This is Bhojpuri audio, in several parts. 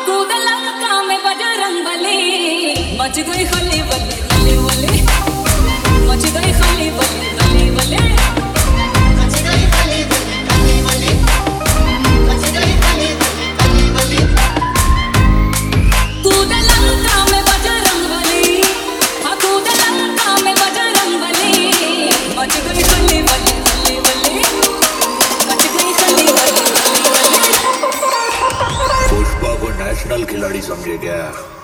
कूद लंका में बजरंग बली, मच गई खली बली खली बली, मच गई खली बली खली बली, मच गई खली बली खली बली, मच गई खली बली खली बली। कूद लंका में बजरंग बली, हाँ कूद लंका में बजरंग बली, मच गई खली बली खली बली, मच गई खली बली खली बली। पुष्पा को नेशनल खिलाड़ी समझे क्या?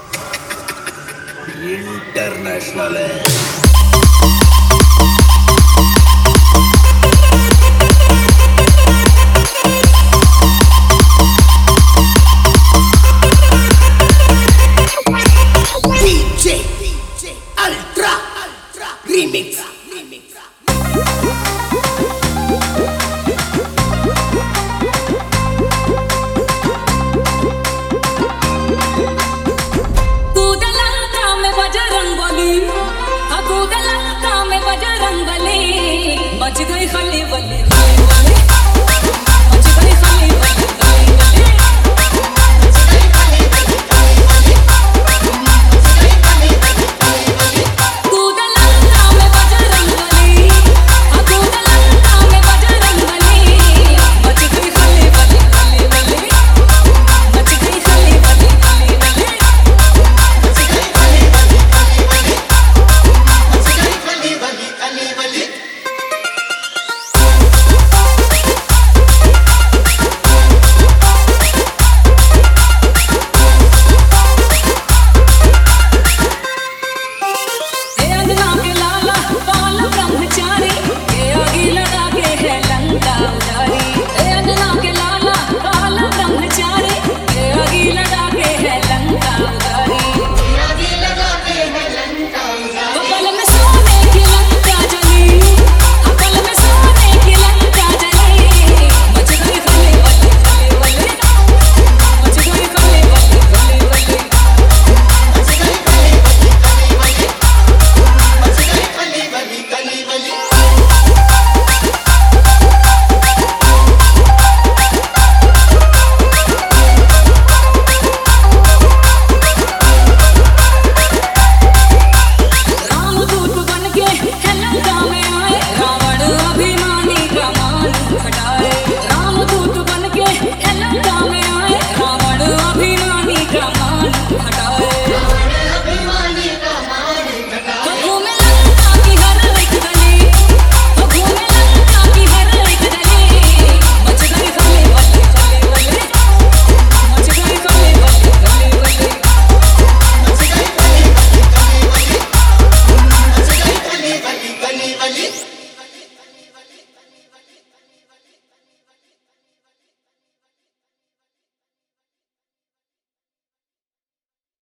इंटरनेशनल है। Remix. कूद लंका में बजरंग बली, हाँ कूद लंका में बजरंग बली, मच गई खली बली खली बली, मच गई खली बली खली बली, मच गई खली बली खली बली, मच गई खली बली खली बली। कूद लंका में बजरंग बली, हाँ कूद लंका में बजरंग बली, मच गई खली बली खली बली, मच गई खली बली खली बली, मच गई खली बली खली बली, मच गई खली बली खली बली। हे अंजना के लाला बाल ब्रह्मचारी, हे आगी लगा के है लंका उजारी। हे अंजना के लाला बाल ब्रह्मचारी, हे आगी लगा के है लंका उजारी। आगी लगा के है लंका उजारी। पल में सोने की लंका जली, पल में सोने की लंका जली, मच गई खली बली खली बली, मच गई खली बली खली बली, मच गई खली बली खली बली, मच गई खली बली खली बली। रामदूत बनके है लंका में आए, रावण अभिमानी का मान घटाए।